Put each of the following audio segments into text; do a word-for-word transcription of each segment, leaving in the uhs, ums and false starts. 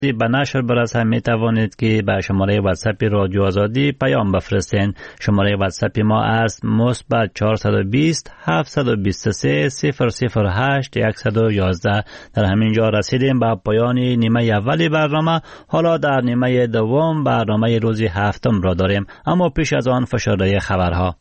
به نشر برسه می توانید که به شماره واتساپ رادیو آزادی پیام بفرستین. شماره واتساپ ما است مثبت چهارصد و بیست هفتصد و بیست و سه صفر صفر هشت صد و یازده. در همین جا رسیدیم به پایان نیمه اولی برنامه. حالا در نیمه دوم برنامه روز هفتم را داریم، اما پیش از آن فشرده خبرها.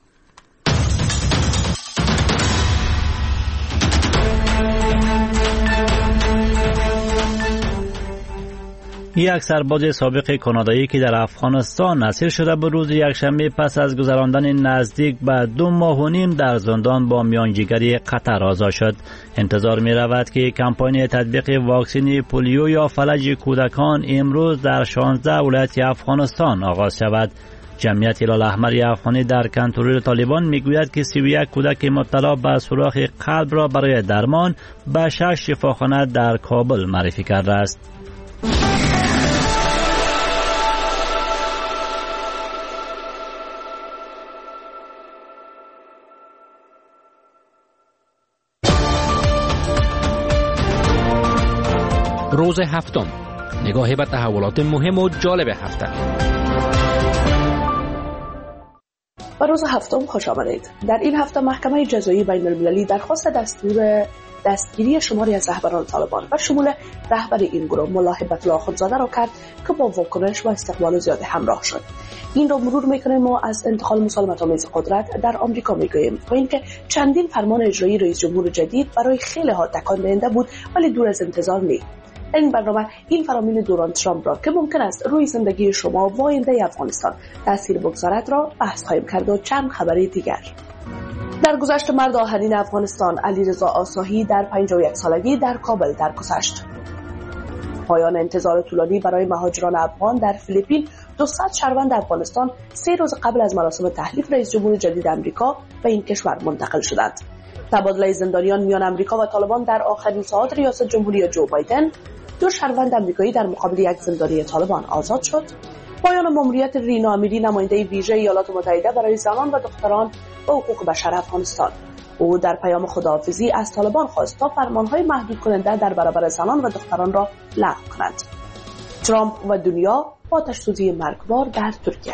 یک سرباز سابق کانادایی که در افغانستان اسیر شده به روز یکشنبه پس از گذراندن نزدیک به دو ماه و نیم در زندان با میانجیگری قطر آزاد شد. انتظار می رود که کمپاین تطبیق واکسن پولیو یا فلج کودکان امروز در شانزده ولایت افغانستان آغاز شود. جمعیت هلال احمر افغانی در کنترل طالبان میگوید که سی و یک کودک مبتلا به سوراخ قلب را برای درمان به شش شفاخانه در کابل معرفی کرده است. روز هفتم، نگاهی به تحولات مهم و جالب هفته. به روز هفتم خوش آمدید. در این هفته محکمه جزایی بین المللی درخواست دستور دستگیری شماری از رهبران طالبان و شمول رهبر این گروه ملا هیبت‌الله آخوندزاده را کرد که با واکنش و استقبال زیاد همراه شد. این را مرور میکنیم و از انتقال مسالمت‌آمیز قدرت در آمریکا میگوییم و اینکه چندین فرمان اجرایی رئیس جمهور جدید برای خیلی ها تکان دهنده بود ولی دور از انتظار نیست. در این برنامه این فرامین دوران ترامپ را که ممکن است روی زندگی شما و آینده افغانستان تاثیر بگذارد را بحث خواهیم کرد و چند خبری دیگر. در گذشت مرد آهنین افغانستان علیرضا آساهی در پنجاه و یک سالگی در کابل درگذشت. پایان انتظار طولانی برای مهاجران افغان در فیلیپین. دویست شهروند افغانستان سه روز قبل از مراسم تحلیف رئیس جمهور جدید آمریکا به این کشور منتقل شدند. تبادله زندانیان میان آمریکا و طالبان در آخرین ساعات ریاست جمهوری جو بایدن. دو شهروند آمریکایی در مقابل یک زندانی طالبان آزاد شد. پایان ماموریت رینا امیری نماینده ویژه ایالات متحده برای زنان و دختران و حقوق بشر افغانستان. او در پیام خداحافظی از طالبان خواست تا فرمانهای محدود کننده در برابر زنان و دختران را لغو کنند. ترامپ و دنیا با آتش‌سوزی مرگبار در ترکیه.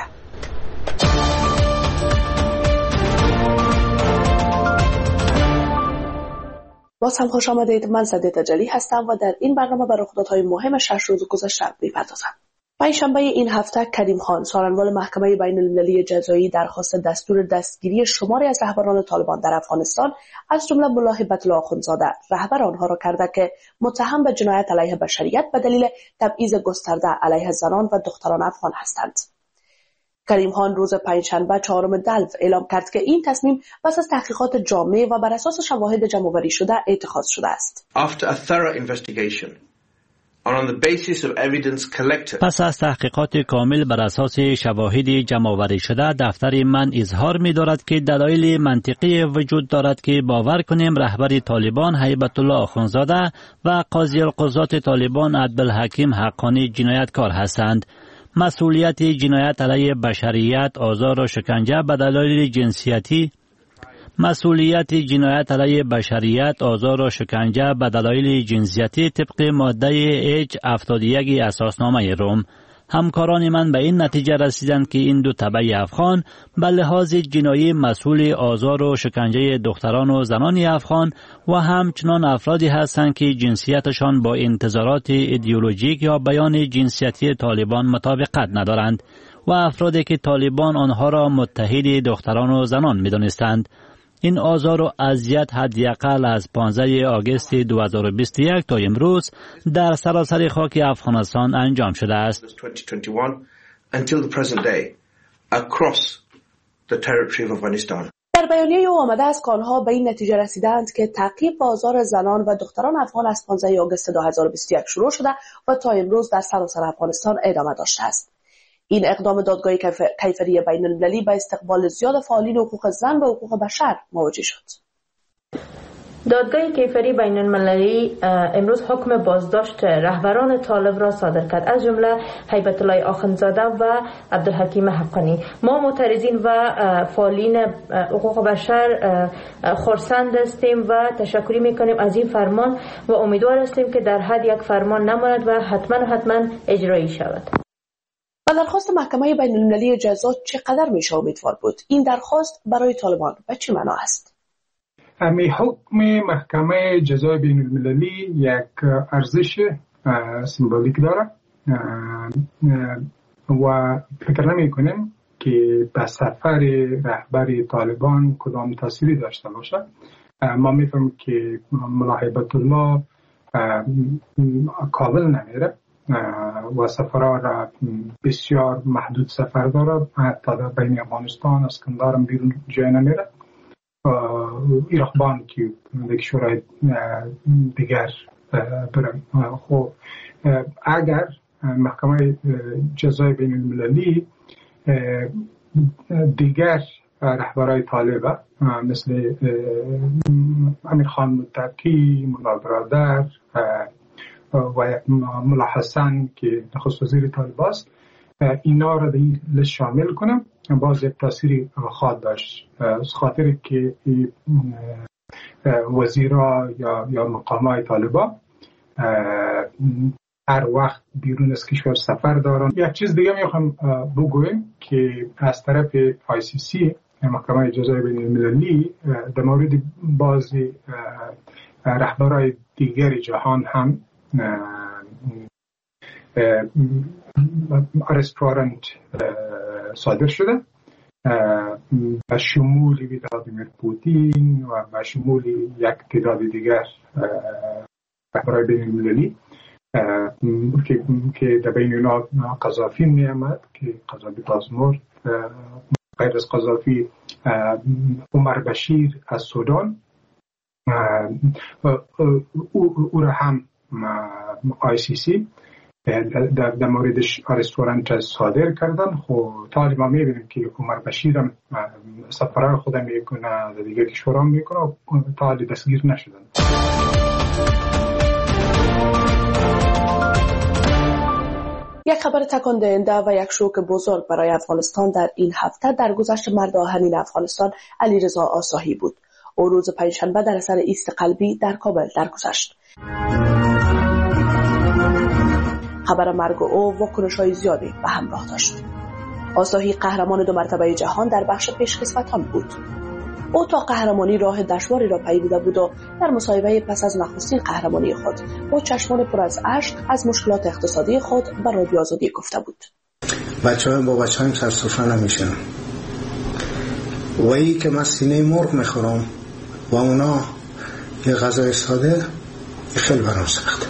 باز هم خوش آمدید. من سعدیه تجلی هستم و در این برنامه به رخدادهای مهم شش روز گذشته می‌پردازم. پنجشنبه این هفته کریم خان سارنوال محکمه بین المللی جزایی درخواست دستور دستگیری شماری از رهبران طالبان در افغانستان از جمله ملا هیبت‌الله آخوندزاده رهبر آنها را کرده که متهم به جنایت علیه بشریت به دلیل تبعیض گسترده علیه زنان و دختران افغان هستند. کریم خان روز پنجشنبه چهارم دلو اعلام کرد که این تصمیم پس از تحقیقات جامع و بر اساس شواهد جمع‌آوری شده اتخاذ شده است. After a thorough investigation and on the basis of evidence collected. پس از تحقیقات کامل بر اساس شواهد جمع‌آوری شده دفتر من اظهار می‌دارد که دلایل منطقی وجود دارد که باور کنیم رهبر طالبان هیبت‌الله آخوندزاده و قاضی القضات طالبان عبدالحکیم حقانی جنایتکار هستند. مسئولیت جنایت علیه بشریت، آزار و شکنجه به دلایل جنسیتی مسئولیت جنایت علیه بشریت، آزار و شکنجه به دلایل جنسیتی طبق ماده اچ هفتاد و یک اساسنامه روم. همکاران من به این نتیجه رسیدند که این دو تبع افغان به لحاظ جنایی مسئول آزار و شکنجه دختران و زنان افغان و همچنان افرادی هستند که جنسیتشان با انتظارات ایدئولوژیک یا بیان جنسیتی طالبان مطابقت ندارند و افرادی که طالبان آنها را متحد دختران و زنان می‌دانستند. این آزار و اذیت حداقل از پانزده آگوست دو هزار و بیست و یک تا امروز در سراسر خاک افغانستان انجام شده است. در بیانیه او آمده است که آنها به این نتیجه رسیدند که تعقیب و آزار زنان و دختران افغان از پانزده آگوست دو هزار و بیست و یک شروع شده و تا امروز در سراسر افغانستان ادامه داشته است. این اقدام دادگاه کیفری بین المللی به استقبال زیاد فعالین حقوق زن و حقوق بشر مواجه شد. دادگاه کیفری بین المللی امروز حکم بازداشت رهبران طالب را صادر کرد، از جمله هیبت الله آخوندزاده و عبدالحکیم حقانی. ما معترضین و فعالین حقوق بشر خرسند هستیم و تشکری میکنیم از این فرمان و امیدوار هستیم که در حد یک فرمان نماند و حتما حتما اجرایی شود. و درخواست محکمه بین المللی جزا چقدر میشه امیدوار بود؟ این درخواست برای طالبان به چه معنا است؟ امی حکم محکمه جزای بین المللی یک ارزش سمبولیک داره و فکر نمی کنیم که به سفر رهبر طالبان کدام تأثیری داشته باشه. ما میفهمیم که ملا هیبت الله کابل نمیره و سفرها را بسیار محدود سفر داره، حتی در بین افغانستان اسکندر هم بیرون جای نمیره. ایرخبان که یک شورای دیگر برم. خب اگر محکمه جزای بین المللی دیگر رهبرای طالب مثل امیر خان متکی، ملا برادر و ملا حسن که نخست وزیر طالب است، اینا را در این لیست شامل کنم، باز یک تأثیری خواهد داشت. از خاطر که وزیرا یا یا مقامای طالبان هر وقت بیرون از کشور سفر دارن. یک چیز دیگه میخوام بگویم که از طرف آی سی سی محکمه جزای بین المللی در مورد بعضی رهبرای دیگر جهان هم ارست وارنت صادر شده به شمول ولادیمیر پوتین و به شمول یک تعداد دیگر رهبرای بین المللی که در بین اونا قذافی می آمد که قذافی باز مرد، غیر از قذافی عمر بشیر از سودان، او را هم آی سی سی در, در موردش ارست وارنت صادر کردن. خب تا ما میبینیم که عمر بشیر هم سفرهای خود میکنه در دیگه کشورها میکنه و تا دستگیر نشدن. یک خبر تکان دهنده و یک شوک بزرگ برای افغانستان در این هفته در گذشت مرد آهنین افغانستان علیرضا آساهی بود. او روز پنجشنبه در اثر ایست قلبی در کابل درگذشت. خبر مرگ او واکنش‌های زیادی به همراه داشت. آساهی قهرمان دو مرتبه جهان در بخش پیشکسوتان بود. او تا قهرمانی راه دشواری را پیموده بود و در مصاحبه پس از نخستین قهرمانی خود با چشمان پر از اشک از مشکلات اقتصادی خود به رادیو آزادی گفته بود. بچه‌ها با بچه‌هایم سر سفره نمیشن. و ای که من سینه مرغ میخورم و اونا یه غذای ساده خیلی برام سخته.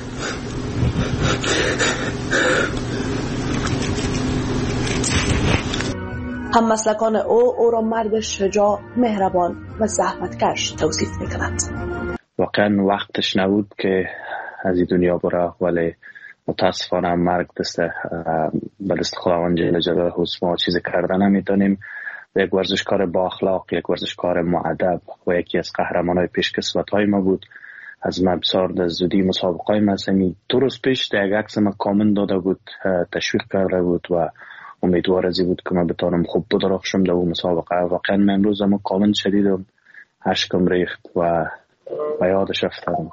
هم مسلکان او او را مرد شجاع، مهربان و زحمتکش توصیف میکنند. واقعا وقتش نبود که از این دنیا بره، ولی متاسفانه مرگ دست به دست خداوند جل جلاله ما چیزی کردن نمیتونیم. یک ورزشکار با اخلاق، یک ورزشکار مؤدب و یکی از قهرمانای پیشکسوت‌های ما بود. از من بسیار در زودی مسابقه‌های مصمی دو روز پیش در یک عکس ما کامنت داده بود، تشویق کرده بود و امیدوار ازی بود که من بتانم خوب بدرخشم در اون مسابقه. واقعا من امروز ما کامنت شدیدم، اشکم ریخت و به یادش افتادم.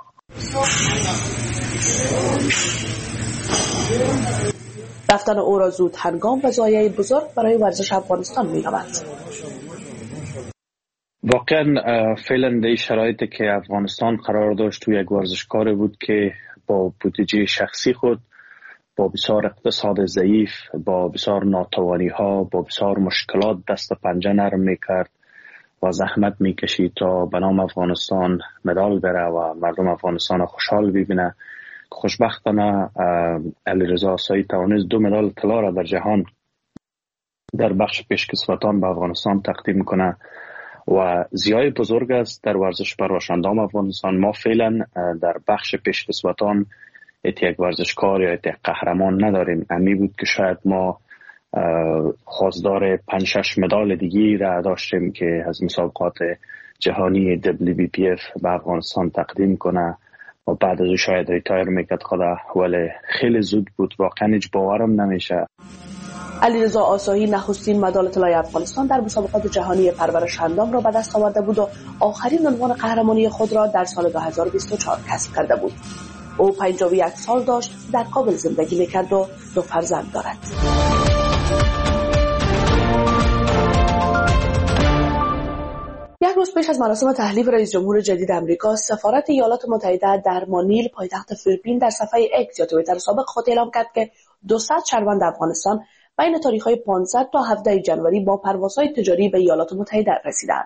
رفتن او را زود هنگام و ضایعه بزرگ برای ورزش افغانستان می‌یابد. واقعا فعلا در شرایطی که افغانستان قرار داشت توی یک ورزشکار بود که با بودجه شخصی خود، با بسیار اقتصاد ضعیف، با بسیار ناتوانی ها، با بسیار مشکلات دست پنجه نرم میکرد و زحمت میکشید تا به نام افغانستان مدال بره و مردم افغانستان خوشحال ببینه. خوشبختانه علیرضا آساهی توانست دو مدال طلا را در جهان در بخش پیشکسوتان به افغانستان تقدیم کنه و زیای بزرگ است در ورزش پرورشندام افغانستان. ما فعلا در بخش پیشکسوتان یک ورزشکار یا یک قهرمان نداریم. امی بود که شاید ما خواستار پنج شش مدال دیگی را داشتیم که از مسابقات جهانی دبلیو بی پی اف به افغانستان تقدیم کنه و بعد از او شاید ریتایر میکرد خدا، ولی خیلی زود بود، واقعا هیچ باورم نمیشه. علیرضا آسایی نخستین مدال طلای افغانستان در مسابقات جهانی پرورش اندام را به دست آورده بود و آخرین عنوان قهرمانی خود را در سال دو هزار و بیست و چهار کسب کرده بود. او پنجاه و یک سال داشت، در کابل زندگی میکرد و دو فرزند دارد. یک روز پیش از مراسم تحلیف رئیس جمهور جدید امریکا، سفارت ایالات متحده در مانیل پایتخت فیلیپین در صفحه اکس یا توییتر سابق خود اعلام کرد که دویست شهروند افغانستان بین تاریخ‌های پانزده تا هفده جنوری با پروازهای تجاری به ایالات متحده رسیدند.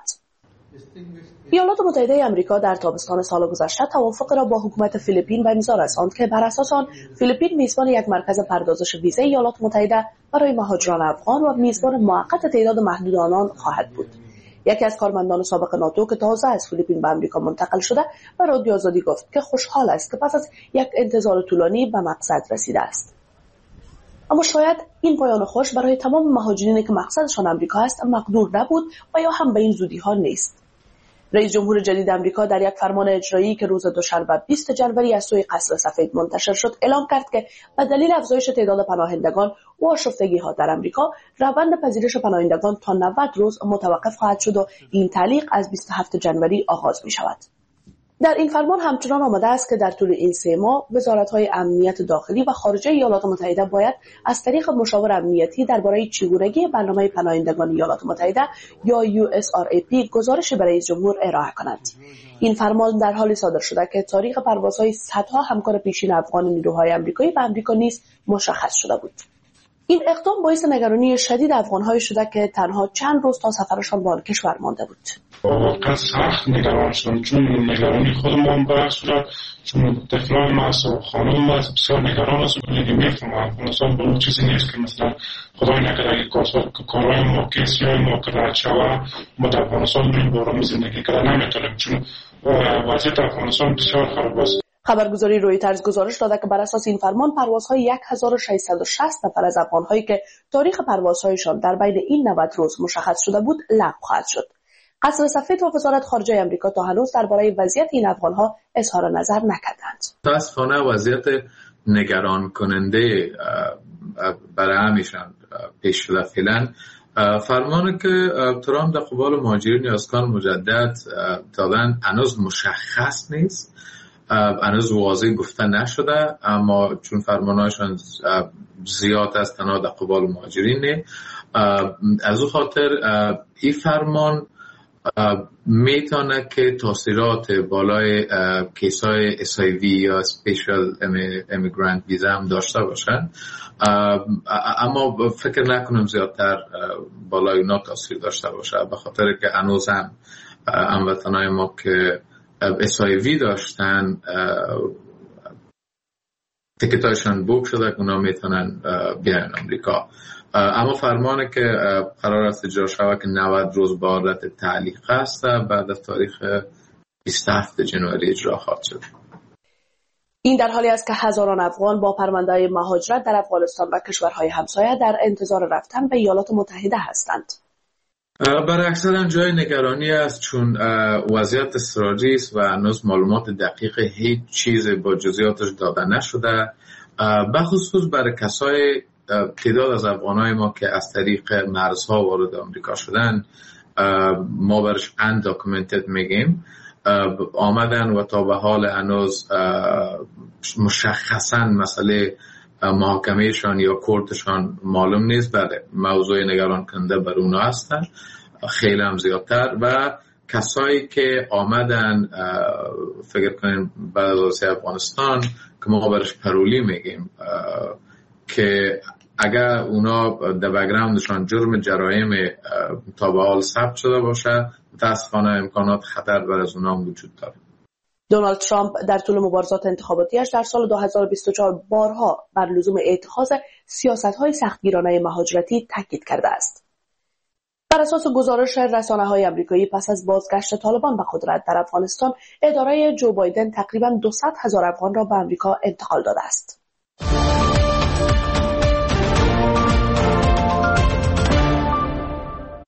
ایالات متحده آمریکا در تابستان سال گذشته توافق را با حکومت فیلیپین به امضا رساند که بر اساس آن فیلیپین میزبان یک مرکز پردازش ویزای ایالات متحده برای مهاجران افغان و میزبان موقت تعداد محدود آنان خواهد بود. یکی از کارمندان سابق ناتو که تازه از فیلیپین به آمریکا منتقل شده به رادیو آزادی گفت که خوشحال است که پس از یک انتظار طولانی به مقصد رسیده است. اما شاید این پایان خوش برای تمام مهاجرینی که مقصدشان آمریکا است مقدور نبود و یا هم به این زودی ها نیست. رئیس جمهور جدید آمریکا در یک فرمان اجرایی که روز دوشنبه بیست جنوری از سوی قصر سفید منتشر شد اعلام کرد که به دلیل افزایش تعداد پناهندگان و آشفتگی‌ها در آمریکا روند پذیرش پناهندگان تا نود روز متوقف خواهد شد و این تعلیق از بیست و هفتم جنوری آغاز می شود. در این فرمان همچنان آمده است که در طول این سه ماه وزارت‌های امنیت داخلی و خارجه ایالات متحده باید از طریق مشاور امنیتی درباره چگونگی برنامه پناهندگان ایالات متحده یا یو اس آر ای پی گزارش برای رئیس جمهور ارائه کنند. این فرمان در حالی صادر شده که تاریخ پروازهای صدها همکار پیشین افغان نیروهای آمریکایی به آمریکا نیز مشخص شده بود. این اقدام باعث نگرانی شدید افغان‌های شده که تنها چند روز تا سفرشان به آن کشور مانده بود. واقعا سخت نگران شدم، چون نگرانی خودمان برای صورت، چون طفلان ما و خانم ما بسیار نگران است. میفهمم افغانستان به چیزی نیست که مثلا خدای نکرده اگه کارهای ما کیسیای ما که رد شود ما در افغانستان بریم بارمی زندگی کرده نمیتونیم، چون وضعیت افغانستان بسیار خراب است. خبرگزاری رویترز گزارش داده که بر اساس این فرمان پروازهای یک هزار و ششصد و شصت نفر از افغان‌هایی که تاریخ پروازهایشان در بین این نود روز مشخص شده بود لغو خواهد شد. قصر سفید و وزارت خارجه آمریکا تا هنوز درباره وضعیت این افغان‌ها اظهار نظر نکردند. متأسفانه وضعیت نگران کننده برای همیشان پیش شده. فعلا فرمانی که ترامپ در قبال مهاجرین اسکان مجدد دادن هنوز مشخص نیست، هنوز واضح گفته نشده، اما چون فرمانهاشون زیاد است تنها در قبال مهاجرین نه، از او خاطر این فرمان میتونه که تاثیرات بالای کیسای اس آی وی یا سپیشل امیگرانت ویزا هم داشته باشن، اما فکر نکنم زیادتر بالای اونا تاثیر داشته باشه، به خاطر که هنوز هم هموطنای ما که اس آی وی داشتن تیکتایشان بوک شده که اونا میتونن بیان امریکا. اما فرمانه که قرار است اجرا شود که نود روز با حالت تعلیق است، بعد از تاریخ بیست و هفتم جنوری اجرا خواهد شد. این در حالی است که هزاران افغان با پرونده مهاجرت در افغانستان و کشورهای همسایه در انتظار رفتن به ایالات متحده هستند. برای اکثر جای نگرانی است، چون وضعیت اضطراری است و هنوز معلومات دقیق هیچ چیز با جزئیاتش داده نشده، بخصوص برای کسای تعداد از افغانای ما که از طریق مرزها وارد آمریکا شدن، ما برش انداکومنتد میگیم، آمدن و تا به حال هنوز مشخصا مسئله محاکمهشان یا کورتشان معلوم نیست. بله، موضوع نگران کننده بر اونا هستن خیلی هم زیادتر، و کسایی که آمدن فکر کنین بعد از آسیا افغانستان که ما برش پرولی میگیم، که اگر اونا در بک‌گراندشان جرم جرایم تا به حال ثبت شده باشه، متاسفانه امکانات خطر بر از اونا وجود داره. دونالد ترامپ در طول مبارزات انتخاباتیش در سال دو هزار و بیست و چهار بارها بر لزوم اتخاذ سیاست‌های سختگیرانه مهاجرتی تاکید کرده است. بر اساس گزارش رسانه‌های آمریکایی، پس از بازگشت طالبان به قدرت در افغانستان، اداره جو بایدن تقریباً دویست هزار افغان را به آمریکا انتقال داده است.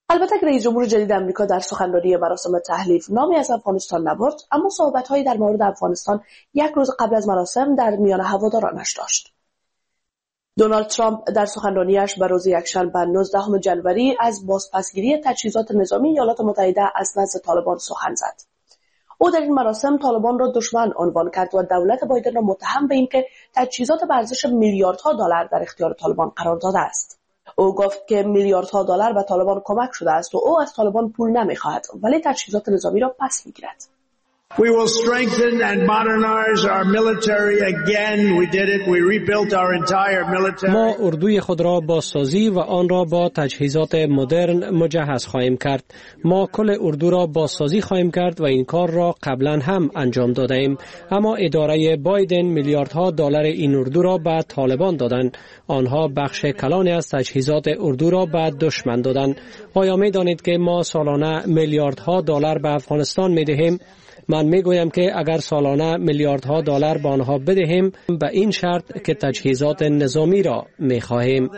البته که رئیس جمهور جدید آمریکا در سخنرانی مراسم تحلیف نامی از افغانستان نبرد، اما صحبت‌هایی در مورد افغانستان یک روز قبل از مراسم در میان هوادارانش داشت. دونالد ترامپ در سخنرانیش به روز یکشنبه نوزدهم ژانویه از بازپسگیری تجهیزات نظامی ایالات متحده از نزد طالبان سخن زد. او در این مراسم طالبان را دشمن عنوان کرد و دولت بایدن را متهم به اینکه تجهیزات به ارزش میلیاردها دلار در اختیار طالبان قرار داده است. او گفت که میلیاردها دلار به طالبان کمک شده است و او از طالبان پول نمی‌خواهد، ولی تجهیزات نظامی را پس می‌گیرد. We will strengthen and modernize our military again. We did it. We rebuilt our entire military. ما اردوی خود را بازسازی و آن را با تجهیزات مدرن مجهز خواهیم کرد. ما کل اردو را بازسازی خواهیم کرد و این کار را قبلا هم انجام داده ایم. اما اداره بایدن میلیاردها دلار این اردو را به طالبان دادند. آنها بخش کلانی از تجهیزات اردو را به دشمن دادند. آیا می دانید که ما سالانه میلیاردها دلار به افغانستان می دهیم؟ من میگویم که اگر سالانه میلیاردها دلار به آنها بدهیم، به این شرط که تجهیزات نظامی را میخواهیم.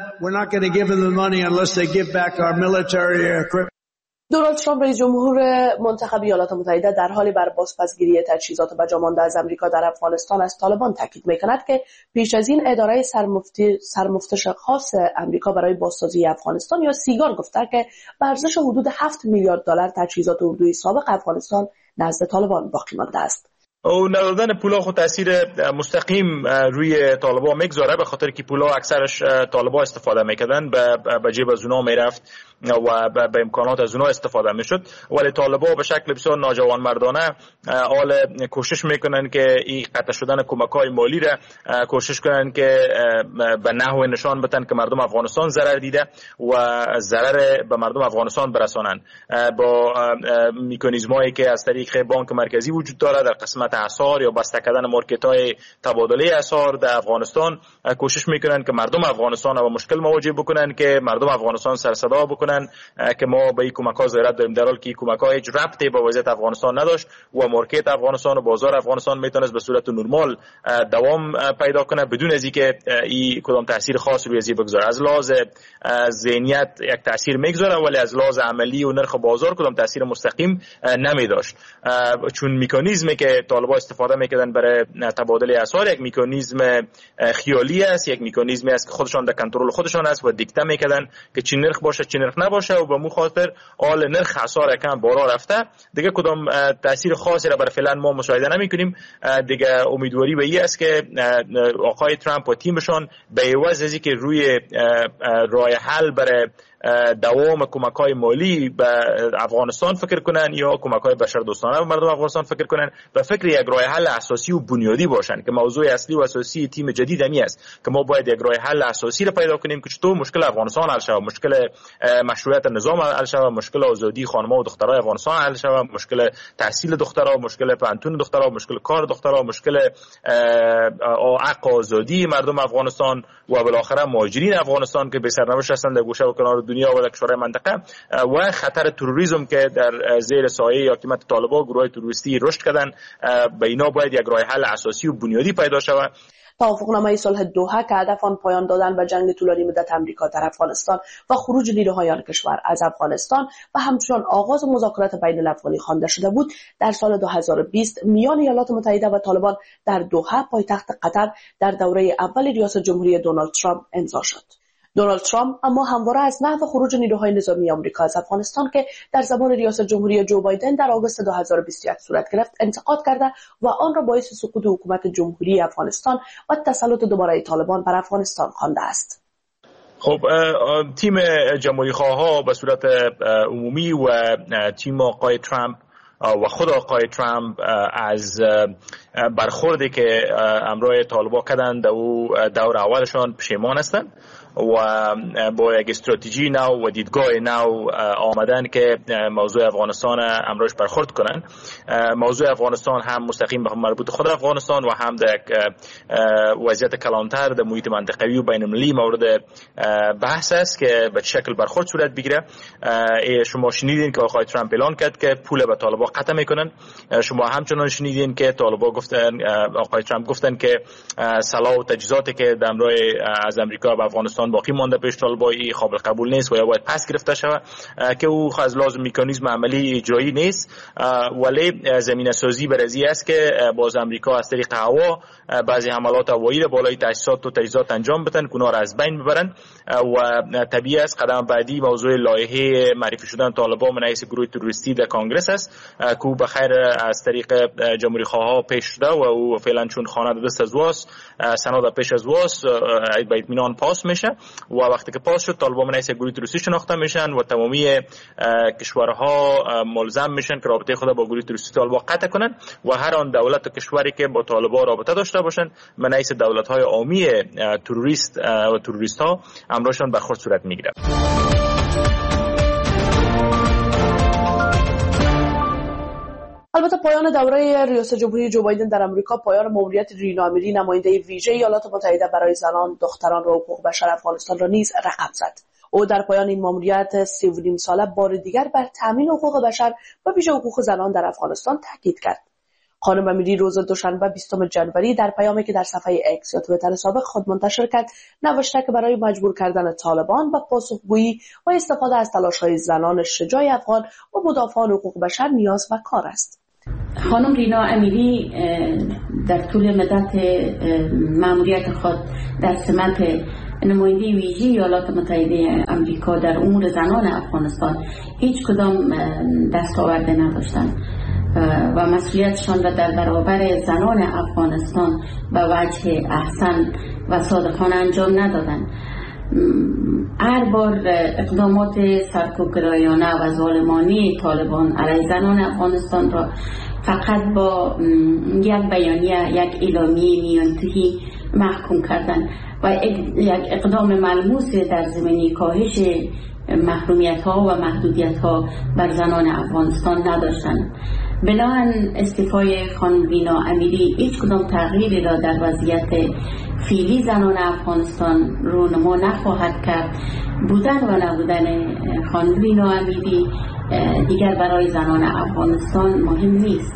دونالد ترامپ رئیس جمهور منتخب ایالات متحده در حالی بر بازپسگیری تجهیزات بجامانده از آمریکا در افغانستان از طالبان تاکید میکند که پیش از این اداره سرمفتی سرمفتش خاص آمریکا برای بازسازی افغانستان یا سیگار گفته که به ارزش حدود هفت میلیارد دلار تجهیزات اردوی سابق افغانستان نزد طالبان باقی مانده است. او ندادن پولا خود تاثیر مستقیم روی طالبا میگذاره، به خاطر که پولا اکثرش طالبا استفاده میکردن، به به جیب از اونها میرفت و به امکانات از اونها استفاده میشد. ولی طالبا به شکل بسیار ناجوانمردانه حال کوشش میکنن که این قطع شدن کمک‌های مالی را کوشش کنن که به نحو نشان بدن که مردم افغانستان ضرر دیده و ضرر به مردم افغانستان برسانن با مکانیزمایی که از طریق بانک مرکزی وجود داره در قسمت اسعار یا بسته کردن مارکت‌های تبادله اسعار در افغانستان. کوشش میکنن که مردم افغانستان با مشکل مواجه بکنن، که مردم افغانستان سر صدا بکنن که ما به این کمک‌ها ضرورت داریم، در حالی که کمک‌ها هیچ ربطی به وضعیت افغانستان نداشت و مارکت افغانستان و بازار افغانستان میتونست به صورت نرمال دوام پیدا کنه بدون از اینکه این کدام تاثیر خاص روی ازی بگذاره. از لحاظ ذهنیت یک تاثیر میگذاره، ولی از لحاظ عملی و نرخ بازار کدام تاثیر مستقیم نمی داشت، چون مکانیزمی که طالبا استفاده میکردن برای تبادل اسعار یک مکانیزم خیالی است، یک مکانیزمی است که خودشان در کنترل خودشان است و دیکته میکردن که چی نرخ باشه چی نرخ نباشه و به مو خاطر آل نرخ اسعار کم بالا رفته دیگه کدام تاثیر خاصی را برای فعلا ما مشاهده نمیکنیم. دیگه امیدواری به این است که آقای ترامپ و تیمشان به عوض از اینکه روی راه حل برای دوام کمک‌های مالی به افغانستان فکر کنن یا کمک‌های بشردوستانه به مردم افغانستان فکر کنن، به فکر یک راه حل اساسی و بنیادی باشن که موضوع اصلی و اساسی تیم جدید همی است که ما باید یک راه حل اساسی را پیدا کنیم که چطور مشکل افغانستان حل شود، مشکل مشروعیت نظام حل شود، مشکل آزادی خانم‌ها و دخترای افغانستان حل شود، مشکل تحصیل دخترها، مشکل پانتون دخترها، مشکل کار دخترها، مشکل حق آزادی مردم افغانستان و بالاخره مهاجرین افغانستان که به سرنوشت هستند در گوشه و کنار دنیا و در کشورهای منطقه و خطر تروریسم که در زیر سایه حکومت طالبان گروه تروریستی رشد کردن. به اینا باید یک راه حل اساسی و بنیادی پیدا شود. توافقنامه صلح دوحه که هدف آن پایان دادن به جنگ طولانی مدت آمریکا در افغانستان و خروج نیروهای آن کشور از افغانستان و همچنان آغاز مذاکرات بین الافغانی خوانده شده بود، در سال دو هزار و بیست میان ایالات متحده و طالبان در دوحه پایتخت قطر در دوره اول ریاست جمهوری دونالد ترامپ امضا شد. دونالد ترامپ اما همواره از نحو خروج نیروهای نظامی آمریکا از افغانستان که در زمان ریاست جمهوری جو بایدن در آگوست دو هزار و بیست و یک صورت گرفت انتقاد کرده و آن را باعث سقوط حکومت جمهوری افغانستان و تسلط دوباره طالبان بر افغانستان خوانده است. خب تیم جمهوری خواها به صورت عمومی و تیم آقای ترامپ و خود آقای ترامپ از برخوردی که همراه طالبان کردند و دور اولشان پشیمان هستند و با یک استراتژی نو و دیدگاه نو آمدن که موضوع افغانستان امروز برخورد کنن. موضوع افغانستان هم مستقیم به مربوط خود افغانستان و هم در وضعیت کلانتر در محیط منطقوی و بین المللی مورد بحث است که به شکل برخورد صورت بگیره. شما شنیدین که آقای ترامپ اعلان کرد که پول به طالبان طالبان قطع میکنن. شما همچنان شنیدین که طالبان گفتن، آقای ترامپ گفتن که سلاح و تجهیزاتی که در امروز از امریکا به افغانستان باقی مانده پیش طالبان قابل قبول نیست و یا باید پس گرفته شود، که او از لازم مکانیزم عملی اجرایی نیست، ولی زمینه سازی برای است که باز امریکا از طریق هوا بعضی حملات هوایی را بالای تاسیسات و تجهیزات انجام بدن، اونا را از بین ببرن. و طبیعی است قدم بعدی موضوع لایحه معرفی شدن طالبان من حیث گروه تروریستی در کنگرس است که او بخیر از طریق جمهوری خواه پیش شده و او فعلا چون خانه دست از واس سند پیش از واس به اطمینان پاس میشه و وقتی که پاس شد طالبان من حیث گروه تروریستی شناخته میشن و تمامی کشورها ملزم میشن که رابطه خود با گروه تروریستی طالبان قطع کنن و هر آن دولت و کشوری که با طالبان رابطه داشته باشن من حیث دولت‌های عامی تروریست و تروریست ها امرشان برخورد صورت میگیره. البته پایان دوره ریاست جمهوری جو بایدن در امریکا پایان ماموریت رینا امیری نماینده ویژه ایالات متحده برای زنان، دختران و حقوق بشر افغانستان را نیز رقم زد. او در پایان این ماموریت سی و نیم ساله بار دیگر بر تامین حقوق بشر و ویژه حقوق زنان در افغانستان تاکید کرد. خانم امیری روز دوشنبه بیستم جنوری در پیامی که در صفحه اکس یا توییتر سابق خود منتشر کرد نوشته که برای مجبور کردن طالبان به پاسخگویی و استفاده از تلاش‌های زنان شجاع افغان و مدافعان حقوق بشر نیاز و کار است. خانم رینا امیری در طول مدت مأموریت خود در سمت نماینده ویژه ایالات متحده آمریکا در امور زنان افغانستان هیچ کدام دستاورد نداشتند و مسئولیتشان را در برابر زنان افغانستان به وجه احسن و صادقانه انجام ندادند. هر بار اقدامات سرکوبگرایانه و ظالمانه طالبان علیه زنان افغانستان را فقط با یک بیانیه، یک اعلامیه میانتهی محکوم کردند و یک اقدام ملموس در زمینه کاهش محرومیت ها و محدودیت ها بر زنان افغانستان نداشتند. بنابراین استعفای خانم رینا امیری هیچ کدام تغییری را در وضعیت فعلی زنان افغانستان رونما نخواهد کرد. بودن و نبودن خانم رینا امیری دیگر برای زنان افغانستان مهم نیست.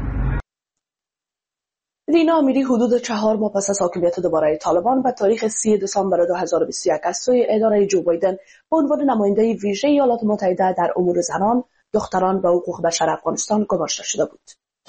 رینا امیری حدود چهار ماه پس از حاکمیت دوباره طالبان و تاریخ سی دسامبر دو هزار و بیست و یک از سوی اداره جو بایدن به عنوان نماینده ویژه ایالات متحده در امور زنان، دختران و حقوق بشر افغانستان گماشته شده بود.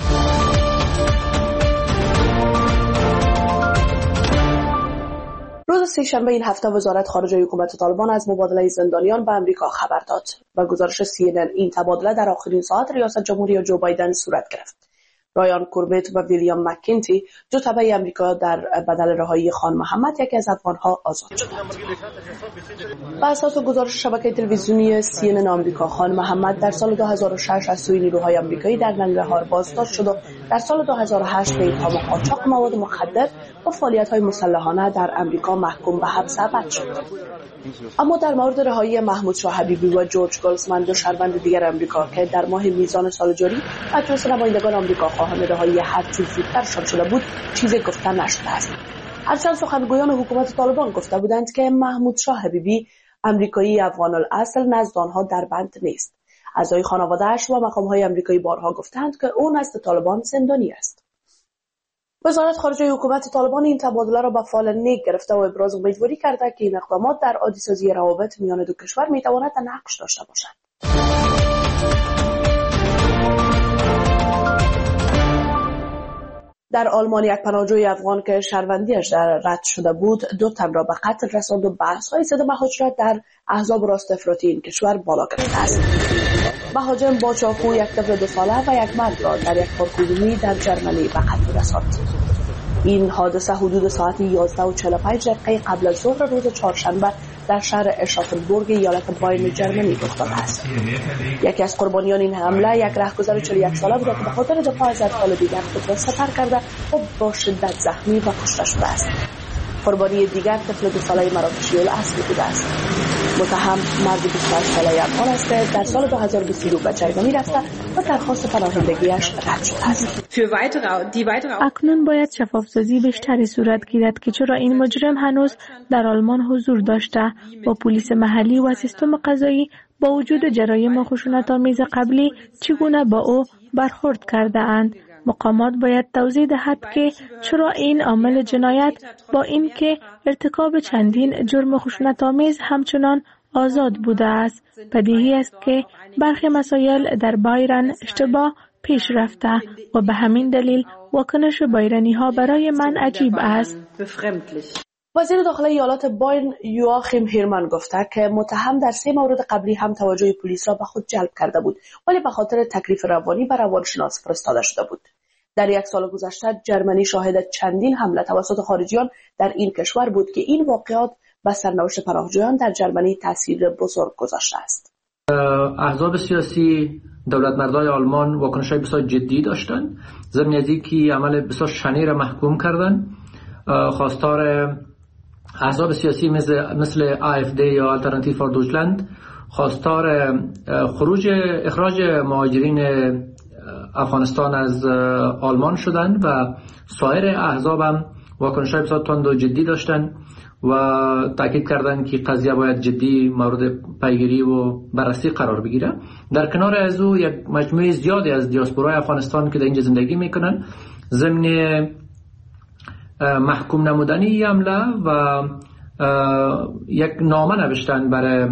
روز سه‌شنبه این هفته وزارت خارجه حکومت طالبان از مبادله زندانیان به امریکا خبر داد و گزارش سی ان ان این تبادله در آخرین ساعت ریاست جمهوری جو بایدن صورت گرفت. رایان کوربت و ویلیام مکینتی دو تبع آمریکا در بدل رهایی خان محمد یکی از افغان‌ها آزاد شدند. بر اساس گزارش شبکه تلویزیونی سی ان ان آمریکا، خان محمد در سال دو هزار و شش از سوی نیروهای آمریکایی در ننگرهار بازداشت شد و در سال دو هزار و هشت به اتهام قاچاق مواد مخدر و فعالیت‌های مسلحانه در آمریکا محکوم به حبس ابد شد. اما در مورد رهایی محمود شاه حبیبی و جورج گلزمن، دو شهروند دیگر آمریکا که در ماه میزان سال جاری مجلس نمایندگان آمریکا خواهان رهایی هرچه زودترشان شده بود، چیزی گفته نشده است. هرچند سخنگویان حکومت طالبان گفته بودند که محمود شاه حبیبی آمریکایی افغان الاصل نزد آنها در بند نیست. اعضای خانواده‌اش و مقام‌های آمریکایی بارها گفتند که او نزد طالبان زندانی است. وزارت خارجه حکومت طالبان این تبادله را به فال نیک گرفته و ابراز امیدواری کرده که این اقدامات در عادی‌سازی روابط میان دو کشور میتواند نقش داشته باشد. در آلمان یک پناهجوی افغان که شهروندیش در رد شده بود دو تن را به قتل رساند و بحث‌های ضد مهاجرت در احزاب راست افراطی این کشور بالا گرفته است. مهاجم با چاقو یک طفل دو ساله و یک مرد را در یک پارکینگ در جرمنی به قتل رساند. این حادثه حدود ساعت یازده و چهل و پنج دقیقه قبل از ظهر روز چهارشنبه در شهر اشاتلبورگ ایالت باین جرمنی رخ داده است. یکی از قربانیان این حمله یک رهگذر چهل و یک ساله بود که به خاطر دفاع از اطفال دیگر خود را سپر کرده و با شدت زخمی و کشته شده است. قربانی دیگر طفل دو ساله مراکشی الاصل بوده است. متهم مرد بیست و هشت ساله افغان است که در سال دو هزار و بیست و دو به جرمنی رفته و درخواست پناهندگیش رد شده است. اکنون باید شفافسازی بیشتری صورت گیرد که چرا این مجرم هنوز در آلمان حضور داشته و پلیس محلی و سیستم قضایی با وجود جرایم خشونت‌آمیز قبلی چگونه با او برخورد کرده اند. مقامات باید توضیح دهد که چرا این عامل جنایت با اینکه ارتکاب چندین جرم خشونت‌آمیز همچنان آزاد بوده است. بدیهی است که برخی مسائل در بایرن اشتباه پیش رفته و به همین دلیل واکنش بایرنی ها برای من عجیب است. وزیر داخلی ایالات بایرن یواخیم هیرمن گفته که متهم در سه مورد قبلی هم توجه پلیس را به خود جلب کرده بود ولی به خاطر تکلیف روانی به روانشناس فرستاده شده بود. در یک سال گذشته جرمنی شاهد چندین حمله توسط خارجیان در این کشور بود که این واقعات بر سرنوشت پناهجویان در جرمنی تاثیر بزرگ گذاشته است. احزاب سیاسی دولتمردای آلمان واکنش‌های بسیار جدی داشتند. ضمن از اینکه عمل بسیار شنی را محکوم کردند، خواستار احزاب سیاسی مثل مثل آ اف دی یا آلترناتیو فور دویچلند خواستار خروج اخراج مهاجرین افغانستان از آلمان شدند و سایر احزاب هم واکنش‌های بسیار تند و جدی داشتند و تاکید کردند که قضیه باید جدی مورد پیگیری و بررسی قرار بگیره. در کنار از او یک مجموعه زیادی از دیاسپورای افغانستان که در اینجا زندگی میکنن ضمن محکوم نمودنی حمله و یک نامه نوشتن برای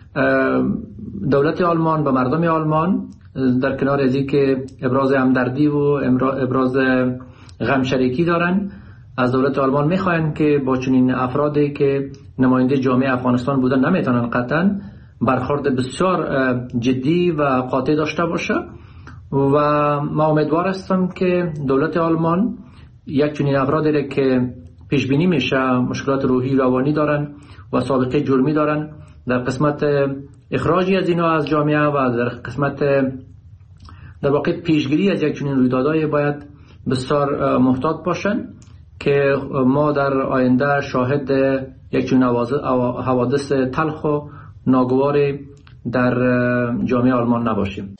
دولت آلمان و مردم آلمان در کنار از اینکه ابراز همدردی و ابراز غمشریکی دارن، از دولت آلمان میخواین که با چنین افرادی که نماینده جامعه افغانستان بودن نمیتونن قطعا برخورد بسیار جدی و قاطع داشته باشه و ما امیدوار هستم که دولت آلمان یک چنین افرادی که پیش بینی میشه مشکلات روحی روانی دارن و سابقه جرمی دارن در قسمت اخراجی از اینا از جامعه و در قسمت در واقع پیشگیری از یک چنین رویدادهای باید بسیار محتاط باشن که ما در آینده شاهد یک چنین حوادث تلخ و ناگواری در جامعه آلمان نباشیم.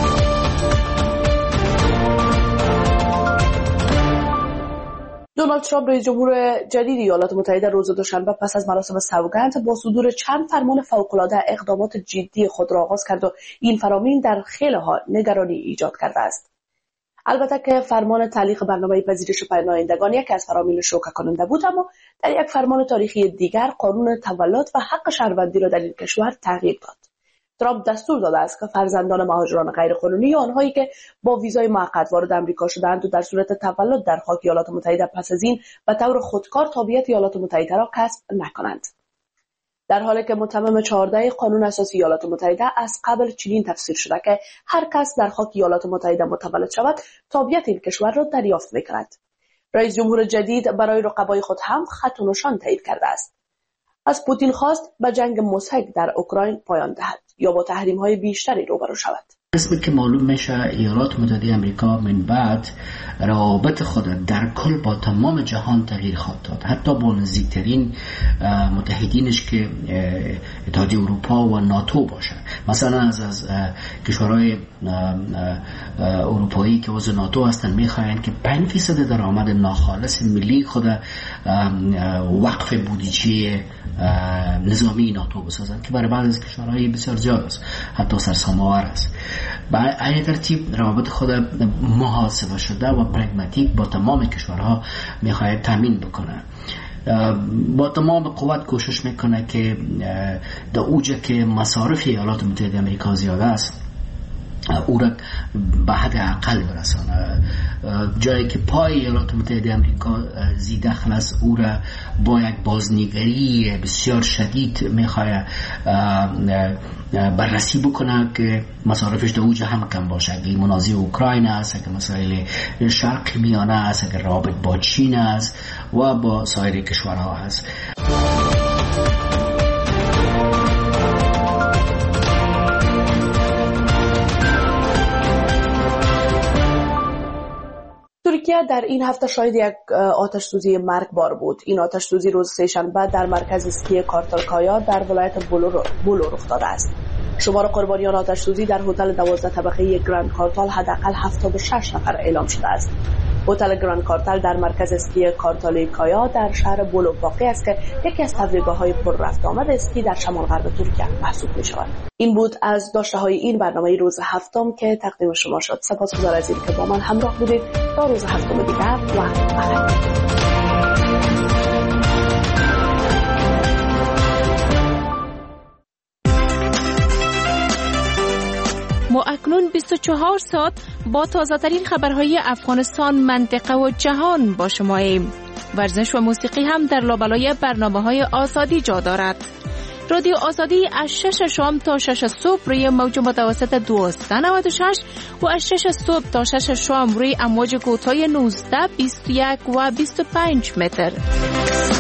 دونالد ترامپ رئیس جمهور جدید ایالات متحده روز دوشنبه پس از مراسم سوگند با صدور چند فرمان فوق‌العاده اقدامات جدی خود را آغاز کرد و این فرامین در خیلی ها نگرانی ایجاد کرده است. البته که فرمان تعلیق برنامه پذیرش پناهندگان یکی از فرامین شوکه کننده بود، اما در یک فرمان تاریخی دیگر قانون تولد و حق شهروندی را در این کشور تغییر داد. ترامپ دستور داده است که فرزندان مهاجران غیرقانونی یا آنهایی که با ویزای موقت وارد آمریکا شده‌اند و در صورت تولد در خاک ایالات متحده پس از این به طور خودکار تابعیت ایالات متحده را کسب نکنند. در حالی که متمم چهارده قانون اساسی ایالات متحده از قبل چنین تفسیر شده که هر کس در خاک ایالات متحده متولد شود تابعیت این کشور را دریافت می‌کند. رئیس جمهور جدید برای رقبای خود هم خط و نشان تعیین کرده است. از پوتین خواست به جنگ مضحک در اوکراین پایان دهد یا با تحریم‌های بیشتری روبرو شود. اسمی که معلوم میشه ایالات متحده آمریکا من بعد روابط خود در کل با تمام جهان تغییر خواهد داد، حتی با نزدیکترین متحدینش که اتحادیه اروپا و ناتو باشه. مثلا از از کشورهای اروپایی که عضو ناتو هستن میخواین که پنج فیصد درآمد ناخالص ملی خود وقف بودجه نظامی ناتو بسازن که برای بعض از کشورهای بسیار زیاد است، حتی سرسام‌آور است. با این ترتیب روابط خود محاسبه شده و پرگماتیک با تمام کشورها میخواهد تامین بکنه. با تمام قوت کوشش میکنه که در اوج که مصارف ایالات متحده آمریکا زیاده است او را به حد اقل برسانه. جایی که پای ایالات متحده آمریکا زیده خلاص او را با یک بازنگری بسیار شدید میخواه بررسی بکنه که مصارفش در اوج هم کم باشه. اگه منازعه اوکراین است، اگه مسائل شرق میانه است، اگه رابط با چین است و با سایر کشورها است. ترکیه در این هفته شاهد یک آتش سوزی مرگبار بود. این آتش سوزی روز سه‌شنبه در مرکز اسکی کارتالکایا در ولایت بولو رخ داده است. شمار قربانیان آتش سوزی در هتل دوازده طبقه‌ای گراند کارتال حداقل هفتاد و شش نفر اعلام شده است. هتل گراند کارتل در مرکز اسکی کارتالی کایا در شهر بولو واقع است که یکی از تفریحگاه‌های پر رفت آمد اسکی در شمال غرب ترکیه محسوب می‌شود. این بود از داشته‌های این برنامه روز هفتم که تقدیم شما شد. سپاسگزار از اینکه با من همراه بودید. تا روز هفتم دیگر و ما اکنون بیست و چهار ساعت با تازه‌ترین خبرهای افغانستان، منطقه و جهان با شماییم. ورزش و موسیقی هم در لابلای برنامه‌های آزادی جا دارد. رادیو آزادی از شش شام تا شش صبح روی موج متوسط دویست و نود و شش و از شش صبح تا شش شام روی امواج کوتاه نوزده، بیست و یک و بیست و پنج متر.